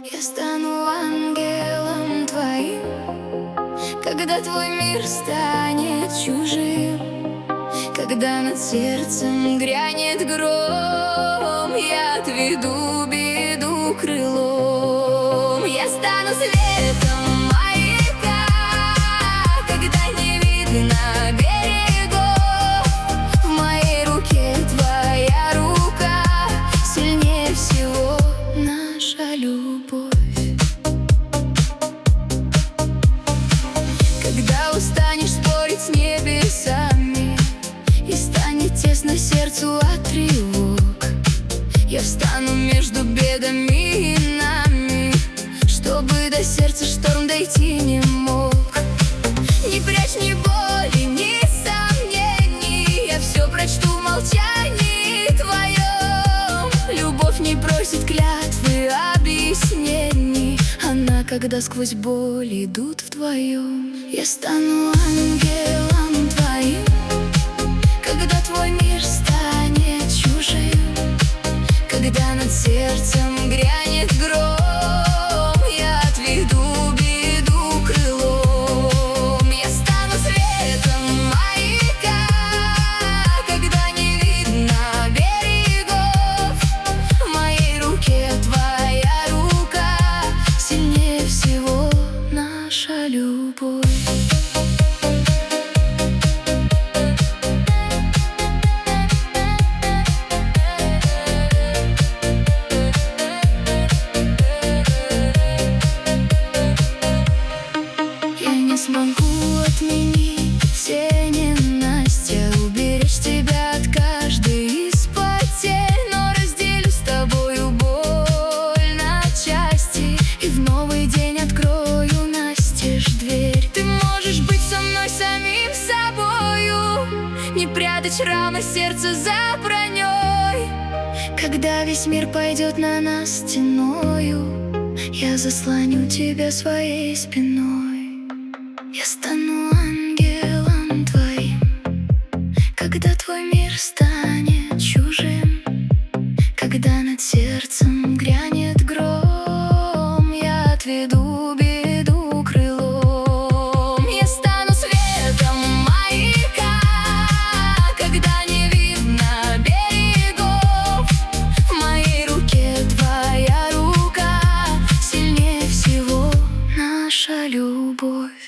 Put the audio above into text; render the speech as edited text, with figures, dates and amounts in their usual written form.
Я стану ангелом твоим, когда твой мир станет чужим, когда над сердцем грянет гром, я отведу беду крылом. Я стану светом маяка, когда не видно берегов. В моей руке твоя рука, сильнее всего наша любовь. Когда устанешь спорить с небесами и станет тесно сердцу от тревог, я встану между бедами и нами, чтобы до сердца шторм дойти не мог. Не прячь ни боли, ни сомнений, я все прочту в молчании твоем. Любовь не просит клятвы объяснений, она, когда сквозь боль идут вдвоем. Я стану ангелом твоим, когда твой мир станет чужим, когда над сердцем грянет гром, я отведу беду крылом. Я стану светом маяка, когда не видно берегов. В моей руке твоя рука, сильнее всего наша любовь. Смогу отменить все ненастья, уберечь тебя от каждой из потерь, но разделю с тобою боль на части и в новый день открою настежь дверь. Ты можешь быть со мной самим собою, не прятать рамы сердца за броней. Когда весь мир пойдет на нас стеною, я заслоню тебя своей спиной. Я стану ангелом твоим, когда твой мир станет чужим, когда над сердцем грянет